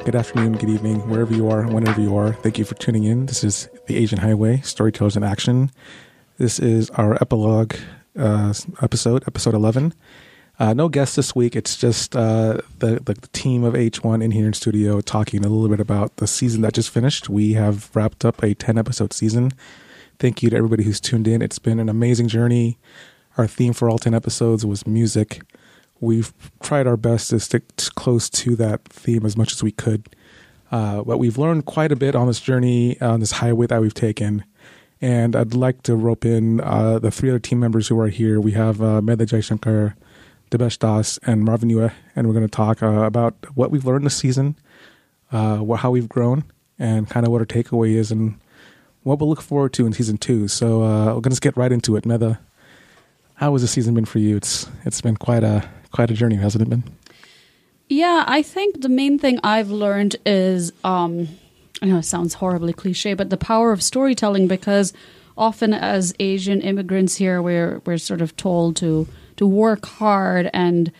good afternoon, good evening, wherever you are, whenever you are. Thank you for tuning in. This is The Asian Highway, Storytellers in Action. This is our epilogue episode 11. No guests this week. It's just the team of H1 in here in studio talking a little bit about the season that just finished. We have wrapped up a 10-episode season. Thank you to everybody who's tuned in. It's been an amazing journey. Our theme for all 10 episodes was music. We've tried our best to stick close to that theme as much as we could. But we've learned quite a bit on this journey, on this highway that we've taken. And I'd like to rope in the three other team members who are here. We have Medha Jaishankar, Debesh Das, and Marvin Yue. And we're going to talk about what we've learned this season, how we've grown, and kind of what our takeaway is and what we'll look forward to in season 2. So we're going to just get right into it. Medha, how has the season been for you? It's been quite a journey, hasn't it been? Yeah, I think the main thing I've learned is, I know it sounds horribly cliche, but the power of storytelling, because often as Asian immigrants here, we're sort of told to work hard and,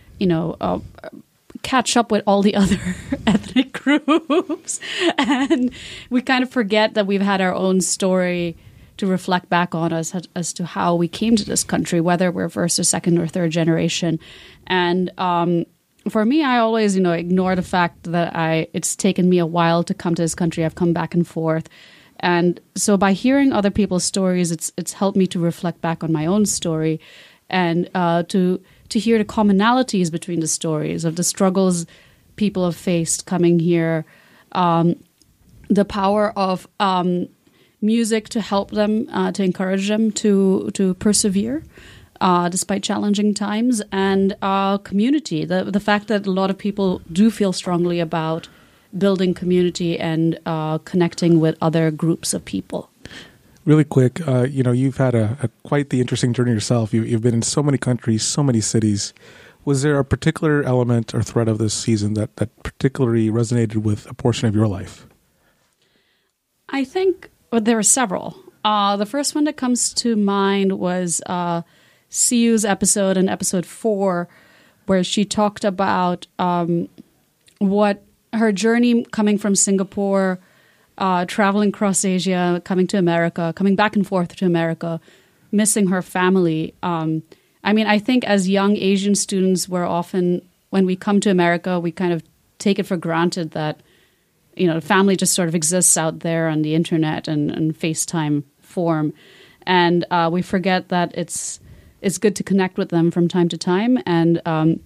catch up with all the other ethnic groups. And we kind of forget that we've had our own story to reflect back on us as to how we came to this country, whether we're first or second or third generation. And for me, I always, ignore the fact that it's taken me a while to come to this country. I've come back and forth. And so by hearing other people's stories, it's helped me to reflect back on my own story and to hear the commonalities between the stories of the struggles people have faced coming here, the power of music to help them, to encourage them to persevere despite challenging times, and community, the fact that a lot of people do feel strongly about building community and connecting with other groups of people. Really quick, you've had a quite the interesting journey yourself. You've been in so many countries, so many cities. Was there a particular element or thread of this season that particularly resonated with a portion of your life? I think there were several. The first one that comes to mind was Siu's episode in episode 4, where she talked about what her journey coming from Singapore, traveling across Asia, coming to America, coming back and forth to America, missing her family. I think as young Asian students, we're often, when we come to America, we kind of take it for granted that, the family just sort of exists out there on the internet and FaceTime form. And we forget that it's good to connect with them from time to time. And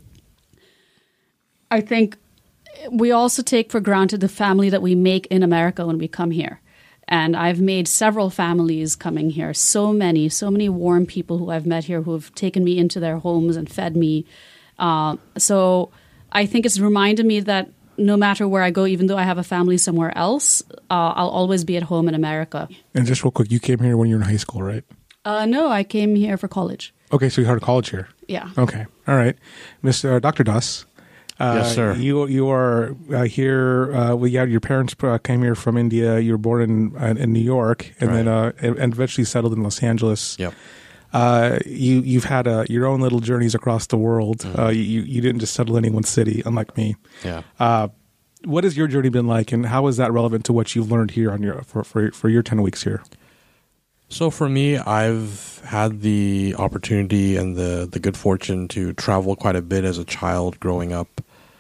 I think we also take for granted the family that we make in America when we come here. And I've made several families coming here, so many warm people who I've met here who have taken me into their homes and fed me. So I think it's reminded me that no matter where I go, even though I have a family somewhere else, I'll always be at home in America. And just real quick, you came here when you were in high school, right? No, I came here for college. Okay, so you started college here. Yeah. Okay, all right. Mr. Dr. Das. Yes, sir. You are here. Your parents came here from India. You were born in New York, and right. then and eventually settled in Los Angeles. Yep. You've had your own little journeys across the world. Mm-hmm. You didn't just settle in any one city, unlike me. Yeah. What has your journey been like, and how is that relevant to what you've learned here on for your 10 weeks here? So for me, I've had the opportunity and the good fortune to travel quite a bit as a child growing up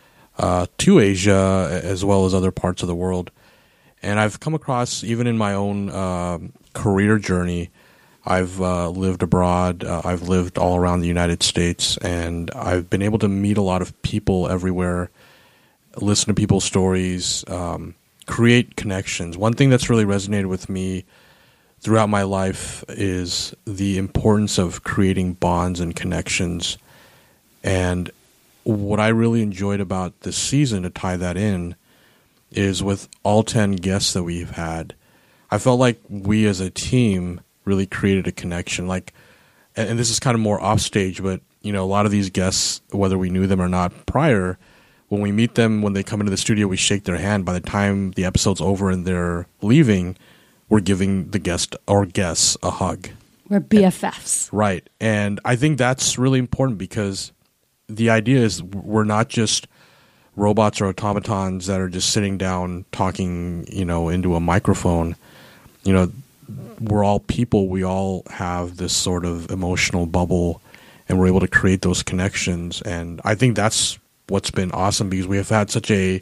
to Asia as well as other parts of the world. And I've come across, even in my own career journey, I've lived abroad. I've lived all around the United States, and I've been able to meet a lot of people everywhere, listen to people's stories, create connections. One thing that's really resonated with me throughout my life is the importance of creating bonds and connections. And what I really enjoyed about this season, to tie that in, is with all 10 guests that we've had, I felt like we as a team really created a connection. And this is kind of more off stage, but a lot of these guests, whether we knew them or not prior, when we meet them, when they come into the studio, we shake their hand. By the time the episode's over and they're leaving, we're giving the guest or guests a hug. We're BFFs. Right. And I think that's really important, because the idea is we're not just robots or automatons that are just sitting down talking, into a microphone. We're all people. We all have this sort of emotional bubble, and we're able to create those connections. And I think that's what's been awesome, because we have had such a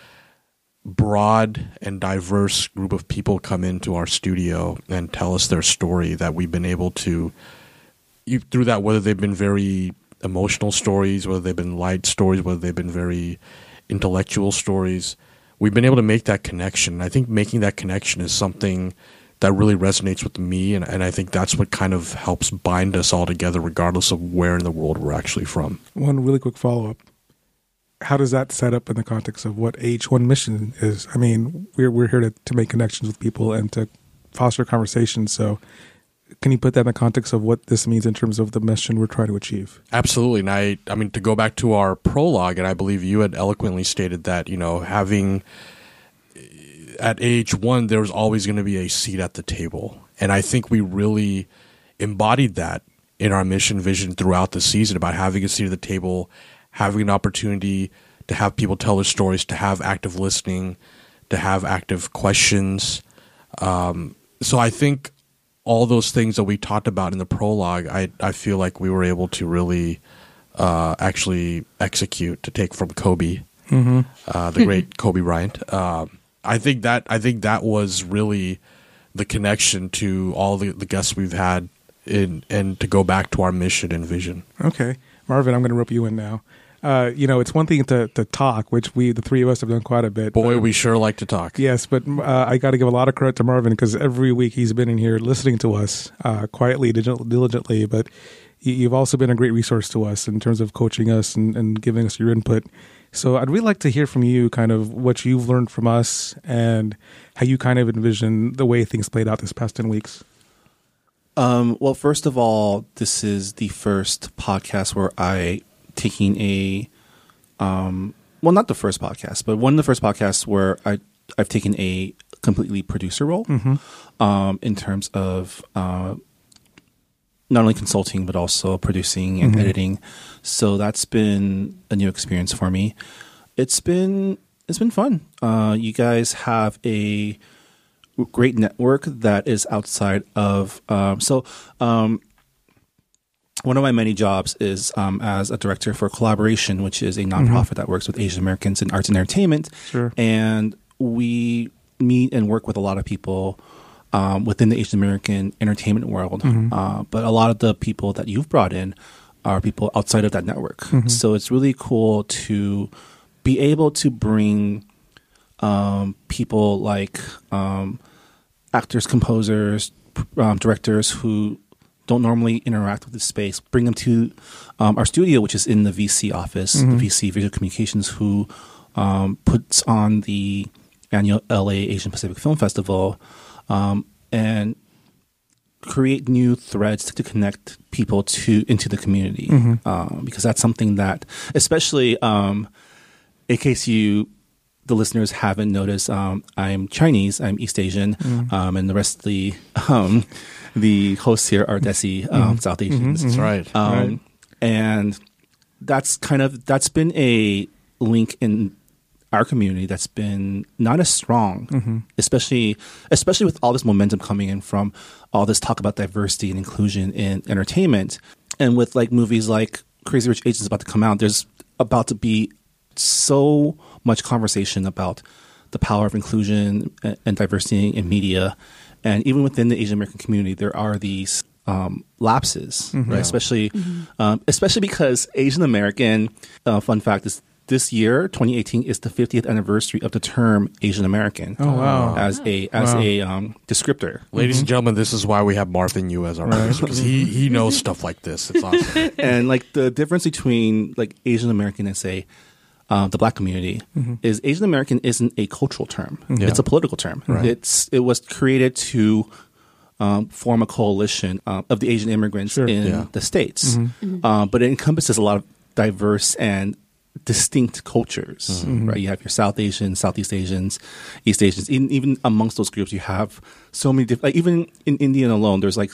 broad and diverse group of people come into our studio and tell us their story, that we've been able to, through that, whether they've been very emotional stories, whether they've been light stories, whether they've been very intellectual stories, we've been able to make that connection. And I think making that connection is something that really resonates with me, and I think that's what kind of helps bind us all together, regardless of where in the world we're actually from. One really quick follow-up. How does that set up in the context of what AH1 mission is? I mean, we're here to make connections with people and to foster conversations. So can you put that in the context of what this means in terms of the mission we're trying to achieve? Absolutely. And I mean, to go back to our prologue, and I believe you had eloquently stated that, having at AH1, there was always going to be a seat at the table. And I think we really embodied that in our mission vision throughout the season, about having a seat at the table, having an opportunity to have people tell their stories, to have active listening, to have active questions. So I think all those things that we talked about in the prologue, I feel like we were able to really actually execute, to take from Kobe, the great Kobe Bryant. I think that was really the connection to all the guests we've had, and to go back to our mission and vision. Okay. Marvin, I'm going to rope you in now. It's one thing to talk, which the three of us have done quite a bit. Boy, we sure like to talk. Yes, but I got to give a lot of credit to Marvin, because every week he's been in here listening to us quietly, diligently. But you've also been a great resource to us in terms of coaching us and giving us your input. So I'd really like to hear from you kind of what you've learned from us and how you kind of envision the way things played out this past 10 weeks. Well, first of all, this is the first podcast where taking a, not the first podcast, but one of the first podcasts where I've taken a completely producer role, in terms of not only consulting but also producing and editing. So that's been a new experience for me. It's been fun. You guys have a great network that is outside of one of my many jobs is as a director for Collaboration, which is a nonprofit that works with Asian Americans in arts and entertainment. Sure. And we meet and work with a lot of people within the Asian American entertainment world. But a lot of the people that you've brought in are people outside of that network. So it's really cool to be able to bring people like actors, composers, directors who don't normally interact with the space, bring them to our studio, which is in the VC office, the VC Visual Communications, who puts on the annual LA Asian Pacific Film Festival, and create new threads to connect people into the community, because that's something that, especially in case the listeners haven't noticed, I'm Chinese, I'm East Asian, and the rest of the hosts here are Desi, South Asians. That's right. And that's been a link in our community that's been not as strong, especially with all this momentum coming in from all this talk about diversity and inclusion in entertainment. And with like movies like Crazy Rich Asians about to come out, there's about to be so much conversation about the power of inclusion and diversity in media. And even within the Asian American community, there are these lapses, right? Especially because Asian American, fun fact is, this year, 2018, is the 50th anniversary of the term Asian American. Oh, wow. As a descriptor. Ladies and gentlemen, this is why we have Marvin Yu as our producer, because he knows stuff like this. It's awesome. And like the difference between like Asian American and say the Black community is Asian American isn't a cultural term; it's a political term. Right. It was created to form a coalition of the Asian immigrants in the States, but it encompasses a lot of diverse and distinct cultures, right? You have your South Asians, Southeast Asians, East Asians. Even amongst those groups, you have so many different. Like even in India alone, there's like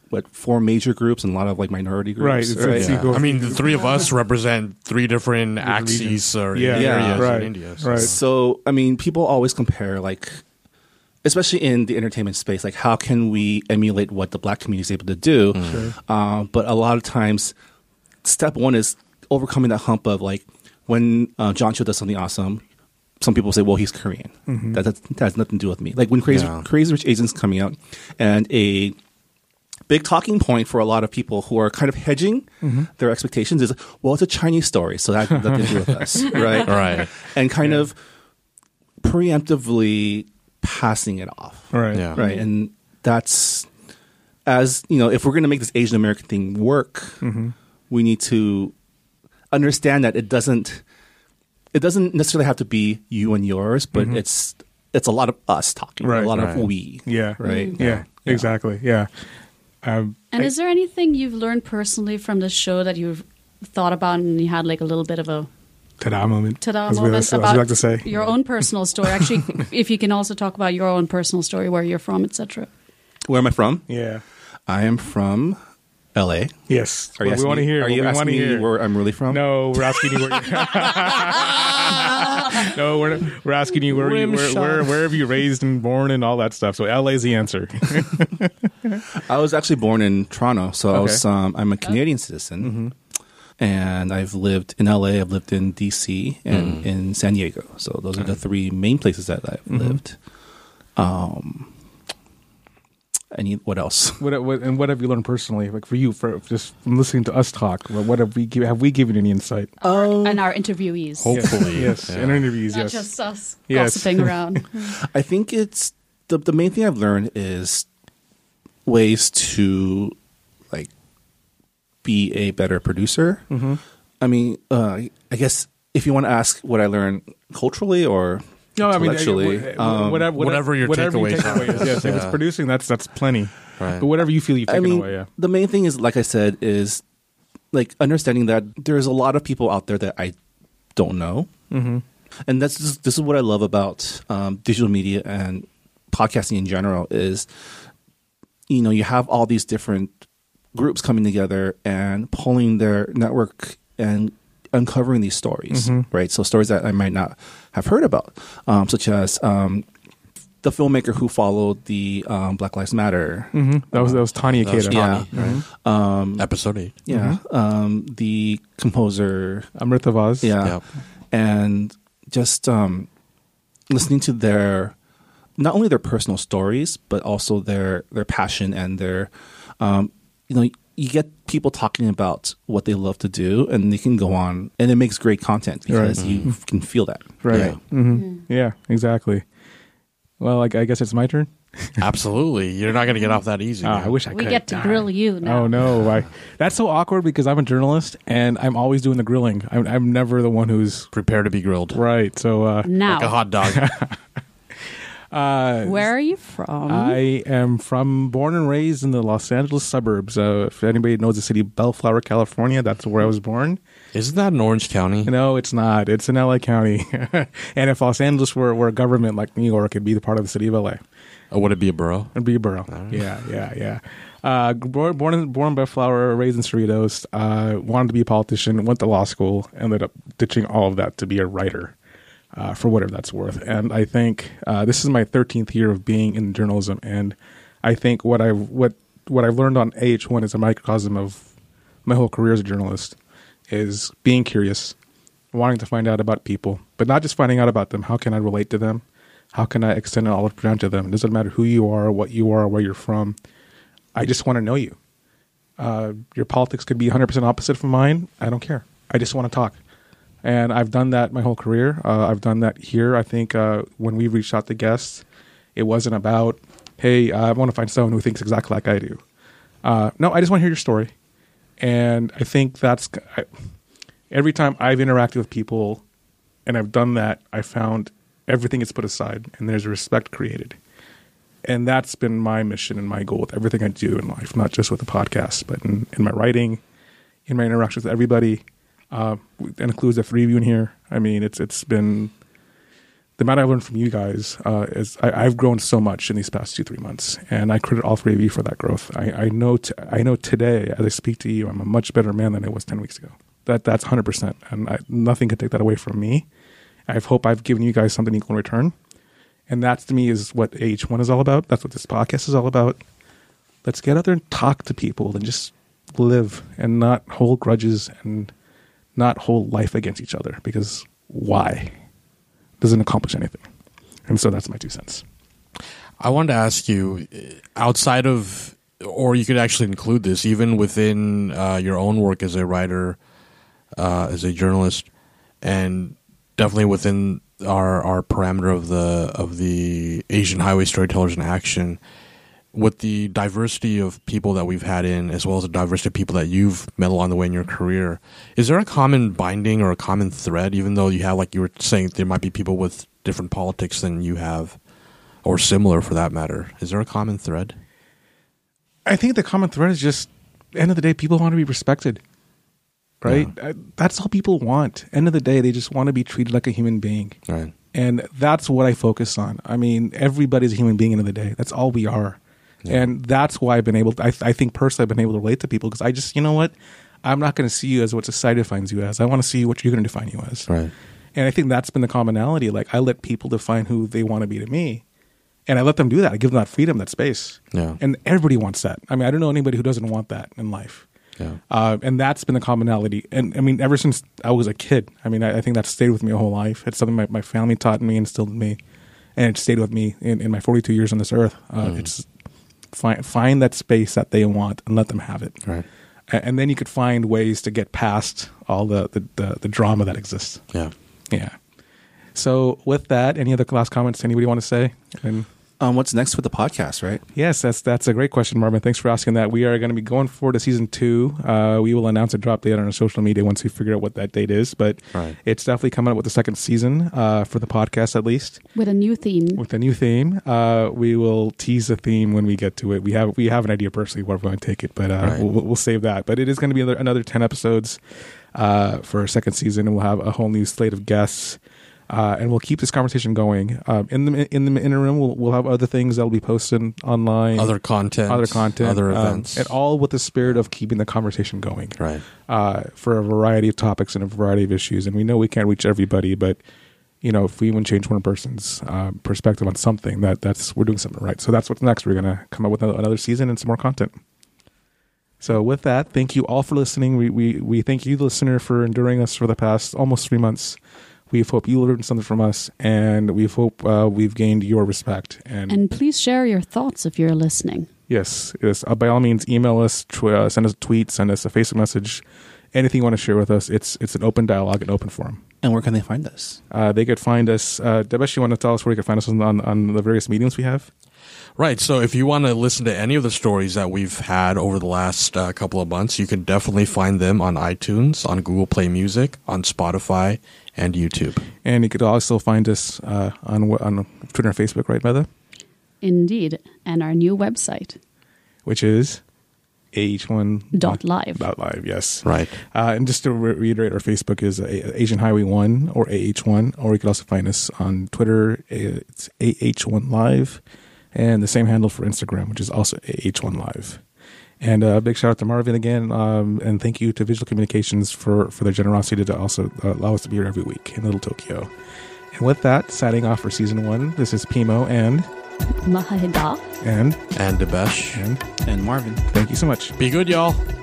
4 major groups and a lot of like minority groups. Right, it's Yeah. equal. I mean, the three of us represent 3 different axes regions. or Yeah. areas Right. in India. Right. So, I mean, people always compare, like, especially in the entertainment space, like, how can we emulate what the Black community is able to do? But a lot of times, step one is overcoming that hump of, like, when John Cho does something awesome, some people say, well, he's Korean. That has nothing to do with me. Like, when Crazy Rich Asians coming out, and a big talking point for a lot of people who are kind of hedging their expectations is, well, it's a Chinese story, so that has nothing to do with us, right? Right. And kind of preemptively passing it off, Right. Yeah. right? And that's, as you know, if we're going to make this Asian American thing work, we need to understand that it doesn't necessarily have to be you and yours, but it's a lot of us talking, Right. a lot Right. of we, Yeah. right? Yeah. Exactly. Yeah. And is there anything you've learned personally from this show that you've thought about and you had like a little bit of a Ta-da moment. ta-da as we moment as we about like to say. your own personal story? Actually, if you can also talk about your own personal story, where you're from, etc. Where am I from? Yeah. I am from L.A. Yes. Are you What we asking want to me- hear. Are what you we asking want to me hear. where I'm really from? No, we're asking you where. No, we're asking you where where have you raised and born and all that stuff. So LA is the answer. I was actually born in Toronto, so Okay. I'm a Canadian citizen, and I've lived in LA, I've lived in DC, and in San Diego. So those are the 3 main places that I've lived. What else? What have you learned personally? Like for you, for just from listening to us talk, what have we given you any insight? And our interviewees, Hopefully. Yes, Yeah. in interviews. not Yes. just us Yes. gossiping around. I think it's the main thing I've learned is ways to like be a better producer. I mean, I guess if you want to ask what I learned culturally or No, I mean intellectually, whatever your takeaways are. is. Yes, if it's Yeah. producing, that's plenty. Right. But whatever you feel you've taken away, yeah. the main thing is, like I said, is like understanding that there's a lot of people out there that I don't know, and this is what I love about digital media and podcasting in general. Is you have all these different groups coming together and pulling their network and uncovering these stories, right? So stories that I might not have heard about, such as the filmmaker who followed the Black Lives Matter. That was Tanya That was Keita. Tani, Yeah. right? Episode 8. Yeah. The composer. Amrita Vaz. Yeah. Yep. And just listening to their, not only their personal stories, but also their passion and their, you get people talking about what they love to do, and they can go on, and it makes great content because you can feel that. Right. Yeah. Yeah, exactly. Well, I guess it's my turn. Absolutely. You're not going to get off that easy. I wish I We could. get to grill you now. Oh no! That's so awkward because I'm a journalist and I'm always doing the grilling. I'm never the one who's Prepare to be grilled. right. So Now, Like a hot dog. where are you from? I am born and raised in the Los Angeles suburbs. If anybody knows the city, Bellflower, California, that's where I was born. Isn't that in Orange County? No, it's not. It's in LA County. And if Los Angeles were a government like New York, it'd be the part of the city of LA. Or would it be a borough? It'd be a borough. Yeah. Born in Bellflower, raised in Cerritos. Wanted to be a politician. Went to law school. Ended up ditching all of that to be a writer, for whatever that's worth. And I think this is my 13th year of being in journalism. And I think what I've learned on AH1 is a microcosm of my whole career as a journalist. Is being curious, wanting to find out about people, but not just finding out about them. How can I relate to them? How can I extend an olive branch to them? It doesn't matter who you are, what you are, where you're from. I just want to know you. Your politics could be 100% opposite from mine. I don't care. I just want to talk. And I've done that my whole career. I've done that here. I think when we reached out to guests, it wasn't about, hey, I want to find someone who thinks exactly like I do. No, I just want to hear your story. And I think every time I've interacted with people and I've done that, I found everything is put aside and there's respect created. And that's been my mission and my goal with everything I do in life, not just with the podcast, but in my writing, in my interactions with everybody. That includes the 3 of you in here. I mean, it's been the amount I've learned from you guys is I've grown so much in these past 2-3 months, and I credit all three of you for that growth. I know today, as I speak to you, I'm a much better man than I was 10 weeks ago. That's 100%, and nothing can take that away from me. I hope I've given you guys something equal in return, and that to me is what AH1 is all about. That's what this podcast is all about. Let's get out there and talk to people and just live and not hold grudges and not hold life against each other, because why? Doesn't accomplish anything. And so that's my 2 cents. I wanted to ask you, outside of, or you could actually include this, even within your own work as a writer, as a journalist, and definitely within our parameter of the Asian Highway Storytellers in Action, with the diversity of people that we've had in, as well as the diversity of people that you've met along the way in your career, is there a common binding or a common thread, even though you have, like you were saying, there might be people with different politics than you have, or similar for that matter? Is there a common thread? I think the common thread is just, end of the day, people want to be respected, right? Yeah. That's all people want. End of the day, they just want to be treated like a human being. Right. And that's what I focus on. I mean, everybody's a human being end of the day. That's all we are. Yeah. And that's why I've been able to, I think personally I've been able to relate to people, because I just, you know what? I'm not going to see you as what society defines you as. I want to see what you're going to define you as. Right. And I think that's been the commonality. Like, I let people define who they want to be to me. And I let them do that. I give them that freedom, that space. Yeah. And everybody wants that. I mean, I don't know anybody who doesn't want that in life. Yeah. And that's been the commonality. And I mean, ever since I was a kid, I mean, I think that stayed with me my whole life. It's something my family taught me, instilled in me. And it stayed with me in my 42 years on this earth. It's find that space that they want and let them have it. Right. And then you could find ways to get past all the drama that exists. Yeah. Yeah. So with that, any other last comments anybody want to say? And What's next for the podcast, right? yes, that's a great question, Marvin. Thanks for asking that. We are going to be going forward to season 2. We will announce a drop date on our social media once we figure out what that date is. But It's definitely coming up with the second season for the podcast, at least. With a new theme. With a new theme. We will tease the theme when we get to it. We have an idea personally where we're going to take it, but we'll save that. But it is going to be another 10 episodes for our second season, and we'll have a whole new slate of guests. And we'll keep this conversation going. In the interim, we'll have other things that'll be posted online, Other content, other events, and all with the spirit of keeping the conversation going. Right. For a variety of topics and a variety of issues. And we know we can't reach everybody, but if we even change one person's perspective on something, that's we're doing something right. So that's what's next. We're going to come up with another season and some more content. So with that, thank you all for listening. We thank you, the listener, for enduring us for the past almost 3 months. We hope you learned something from us, and we hope we've gained your respect. And please share your thoughts if you're listening. Yes. By all means, email us, send us a tweet, send us a Facebook message, anything you want to share with us. It's an open dialogue, an open forum. And where can they find us? They could find us. Debesh, you want to tell us where you can find us on the various mediums we have? Right. So if you want to listen to any of the stories that we've had over the last couple of months, you can definitely find them on iTunes, on Google Play Music, on Spotify, and YouTube. And you could also find us on Twitter and Facebook, right, Mother? Indeed. And our new website. Which is AH1.live. .live, yes. Right. And just to reiterate, our Facebook is Asian Highway 1 or AH1, or you could also find us on Twitter. It's AH1 Live. And the same handle for Instagram, which is also AH1 Live. And a big shout out to Marvin again. And thank you to Visual Communications for their generosity to also allow us to be here every week in Little Tokyo. And with that, signing off for season 1, this is Pimo and Mahahida. And Debesh. And Marvin. Thank you so much. Be good, y'all.